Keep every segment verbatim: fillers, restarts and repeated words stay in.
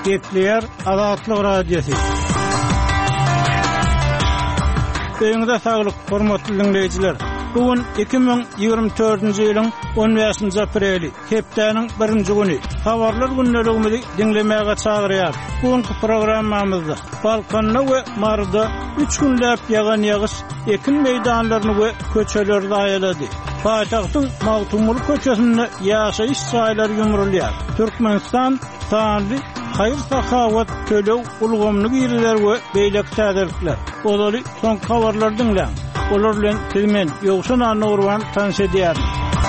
Gepleyer Azatlyk Radiosu. Beýinde saglyk, hormatly dinleýijiler. Bugün iki bin ýygrimi dördünji ýylyň on beşinji apreli, hepdeniň birinji güni. Habarlar günneligimizi dinlemäge çagyrýar. Bugünkü programmamyzda Balkanyna we Marda üç günläp ýagan ýagyş ekin meýdanlaryny we köçeleri aýlady. Paýtagtyň Mawtumul köçesinde ýaşaýyş çaýlary ýumrulýar. Türkmenistan sanly hayır sahavat tölew ulgamlyk ýerler we beýlek täderlikler. Olary son habarlar dinleň. Olar bilen tilmen ýogşan anurwan tanış edýär.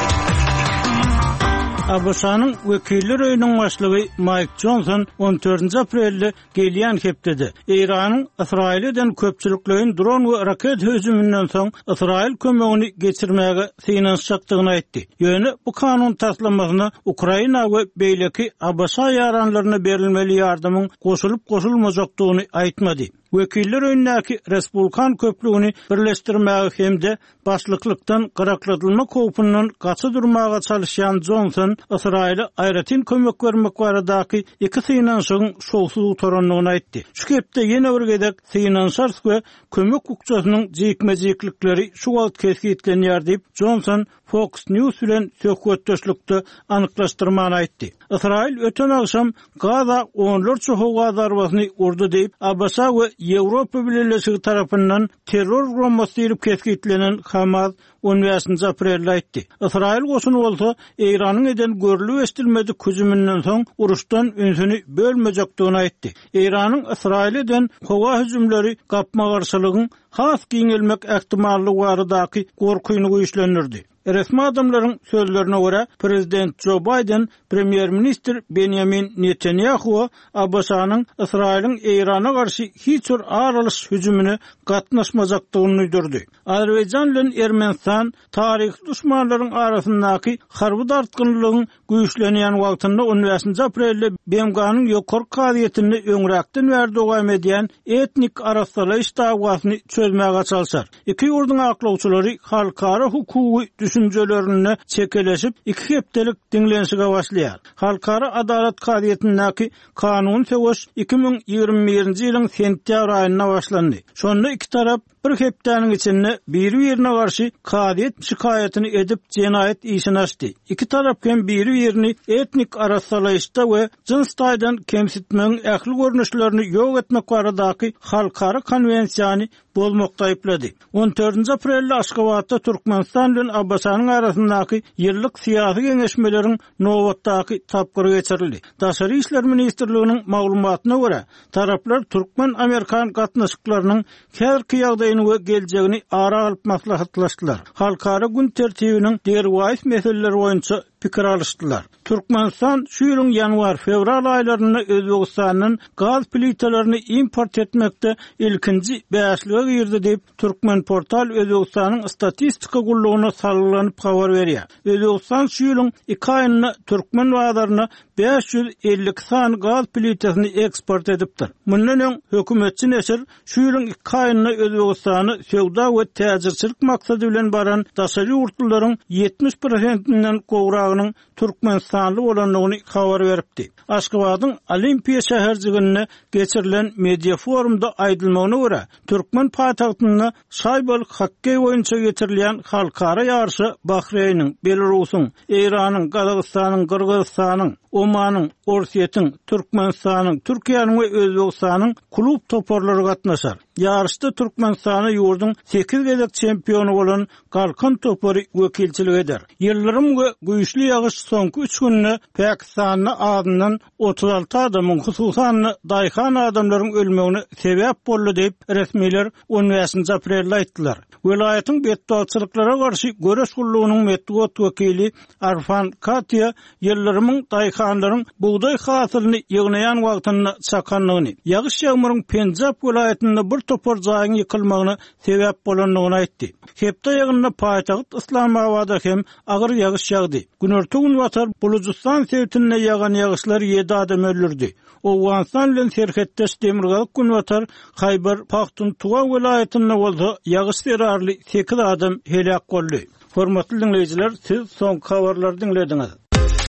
A B S-nyň Wekiller öýüniň başlygy Mike Johnson on dördünji aprelde gelýän hepdede Iranyň Israilden köpçüliklerin dron we raket hüjümünden soň Israil kömegini geçirmäge synanşakdygyny aýtdy. Ýöne bu kanun taslamasyna Ukraina we beýleki A B S ýaranlaryna berilmeli ýardamyň goşulyp goşulmajakdygyny aýtmady. Wekiller öýünäki Respublikan köplüğini birleşdirmäge hemde başlyklykdan gyraklatylma howpyndan gaça durmaga çalışýan Johnson, Israil'e aýratyn kömek bermek baradaky iki synanşygyň şowsuz toranlygyny aýtdy. Şu hepde ýene bir gedek synanşar we kömek hukukçysynyň jekmejeklikleri şu wagt kesgitlenýär diýip Johnson Fox News bilen söhbetdeşlikde anyklaşdyrmany aýtdy. Israil öten akşam Gaza onlarca howga darbasyny urdy diýip A B S we Ýewropa Birleşigi tarapyndan terror gurulmasy diýip kesgitlenen Hamas on beşinji aprelde aýtdy. Israil goşuny bolsa Iranyň eden görülip estilmedi hüjümünden soň uruşdan ünsüni bölmejekdigini aýtdy. Iranyň Israilden howga hüjümleri gapma garşylygyň has giňelmek ähtimallygy baradaky gorkuny güýçlendirdi. Resmi adamların sözlerine göre Prezident Joe Biden, Premier Minister Benjamin Netanyahu A B S-nyň Israil'in Irana karşı hiç bir aralyş hüjümüne gatnaşmajakdygyny öýdürdi. Azerbaýjan bilen Ermenistan taryhy düşmanlaryň arasyndaky harby dartgynlygyň güýçlenýän wagtynda on beşinji aprelde B M G-nyň ýokary kaziýetini öňräkden berdi dowam edýän etnik araşdyrmalar dagwasyny çözmäge çalışar. Iki ýurduň aklawçylary halkara hukuky düşüncelerini çekeleşip iki hepdelik dinlenişige başlaýar. Halkara adalet kaziýetindäki kanun söwüş iki bin ýygrimi birinji ýylyň sentýabr aýyna başlandy. Şonda iki tarap bir hepdeniň içinde biri-birine garşy kaziýet şikaýetini edip jenaýet işini açdy. İki tarap hem biri-birini etnik araşdyrmalar we jins taýdan kemsitmeň ähli görnüşlerini ýok etmek baradaky halkara konwensiýany bolmakda aýplady. on dördünji aprelde Aşgabatda Türkmenistan bilen A B S-nyň arasyndaky ýyllyk syýasy geňeşmeleriň nowatdaky tapgyry geçirildi. Daşary işler ministrliginiň maglumatyna görä, taraplar Türkmen Amerikan gatnaşyklarynyň häzirki ýagdaýyny we geljegini ara alyp maslahatlaşdylar. Halkara gün tertibiniň derwäs meseleleri boýunça pikir alışdylar. Türkmenistan şu ýylyň ýanwar-fevral aýlarynda Özbegistanyň gaz plitalaryny import etmekde ilkinji beşlige girdi diýip Türkmen portal Özbegistanyň statistika gullugyna salynyp habar berýär. Özbegistan şu ýylyň iki aýynda Türkmen bazaryna beş yüz elli san gaz plitasyny eksport edipdir. Mundan öň hökümetçi neşir şu ýylyň iki aýynda Özbegistany sowda we täjirçilik maksady bilen baran daşary ýurtlaryň ýetmiş prosentinden gowragynyň Türkmenistanly bolanlygyny habar beripdi. Aşgabatyň Olimpiya şäherjigine geçirilen media forumda aýdylmagyna görä, Türkmen paýtagtynda şaýbalyk hokkey boýunça geçirilýän halkara ýarşy Bahreýnyň, Belarusyň, Iranyň, Gazagystanyň, Kyrgyzstanyň, Omanyň, Orsiýetiň, Türkmenistanyň, Türkiýanyň we Özbegistanyň klub toparlary gatnaşar. Ýarışda Türkmenistany ýurdun sekiz gezek çempionu bolan Galkan topary wekilçilik eder. Ýyllary we güýçli ýagyş soňky üç günde Pakistanyň adyndan otuz alty adamyň, hususan daýhan adamlaryň ölmegine sebäp boldy diýip resmiler on beşinji aprelde aýtdylar. Welaýatyň betdalçylyklara garşy göreş gullugynyň medeniýet wekili Arfan Katya ýyllaryň daýhanlaryň buğday hasylyny ýygnaýan wagtynda çakanlygyny, ýagyş ýağmuryň Penjab welaýatynda bir topar jaýyň ýykylmagyna sebäp bolanlygyny aýtdy. Hepde ýygynda paýtagyt Islamabadda hem agyr ýagyş ýagdy. Günerti gün watar Bulujistan sewtine ýagan ýagyşlar ýedi adam öldürdi. Owganistan bilen serhetdeş demirgalyk gün watar Haybar Paxtuntuwa welaýatynda bolsa ýagyş serarly sekiz adam helak boldy. Hormatly dinleýijiler, siz soň habarlary dinlediňiz.